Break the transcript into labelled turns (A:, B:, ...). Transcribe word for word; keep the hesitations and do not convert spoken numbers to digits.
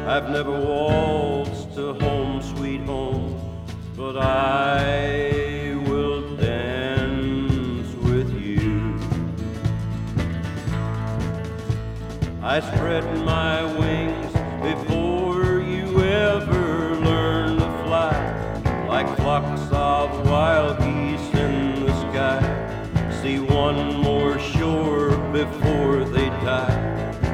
A: I've never waltzed to Home Sweet Home, but I will dance with you. I spread my wings before you ever learn to fly, like flocks of wild geese in the sky. See one more shore before they die.